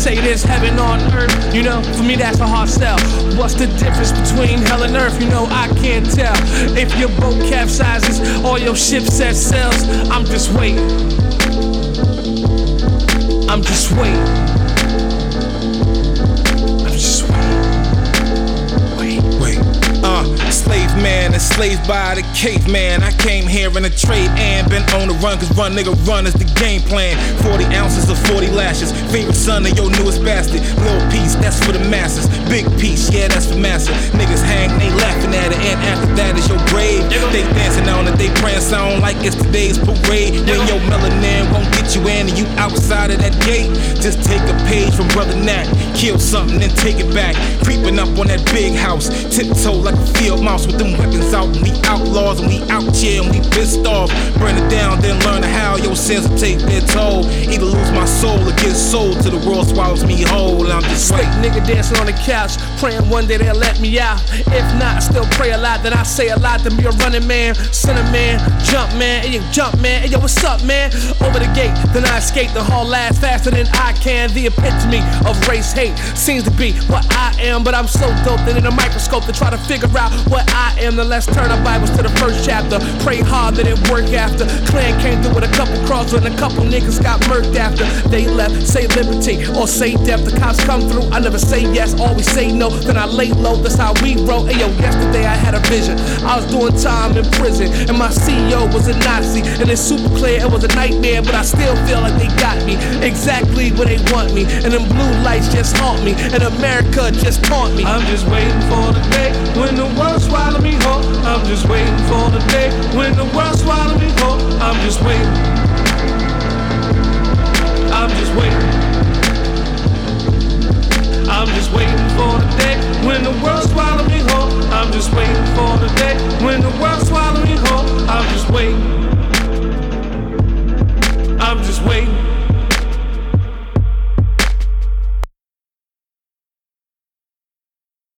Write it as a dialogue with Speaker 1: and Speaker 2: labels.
Speaker 1: say this, heaven on earth, you know, for me that's a hard sell. What's the difference between hell and earth? You know, I can't tell. If your boat capsizes or your ship set sails, I'm just waiting. I'm just waiting. I'm just waiting. Wait.
Speaker 2: Slave man, enslaved by the caveman. I came here in a trade and been on the run, cause run nigga run is the game plan. 40 ounces of 40 lashes. Favorite son of your newest bastard. Little piece, that's for the masses. Big piece, yeah, that's for massa. Niggas hang, they laughing at it, and after that is your grave. They dancing on it, they praying sound like it's today's parade. When your melanin won't get you in and you outside of that gate, just take a page from Brother Nat. Kill something, then take it back. Creeping up on that big house, tiptoe like a field mouse with them weapons out. And we outlaws and we out here and we pissed off. Burn it down, then learn how your sins will take their toll. Either lose my soul or get sold till the world swallows me whole. And I'm just
Speaker 1: straight nigga dancing on the couch, praying one day they'll let me out. If not, still pray a lot, then I say a lot. Then be a running man, sinner man, jump man, hey yo, jump man, hey yo, what's up man? Over the gate, then I escape. The whole last faster than I can. The epitome of race hate seems to be what I am, but I'm so dope that in a microscope to try to figure out what I am. Then let's turn our Bibles to the first chapter. Pray hard that it work after. Clan came through with a couple crosses and a couple niggas got murked after. They left, say liberty or say death. The cops come through, I never say yes, always say no. Then I lay low, that's how we roll. Ayo, yesterday I had a vision. I was doing time in prison and my CEO was a Nazi. And it's super clear it was a nightmare, but I still feel like they got me exactly where they want me. And them blue lights just haunt me, and America just taunt me. I'm just waiting for the day when the world swallow me whole. I'm just waiting for the day when the world swallow me whole. I'm just waiting. I'm just waiting. I'm just waiting for the day when the world swallow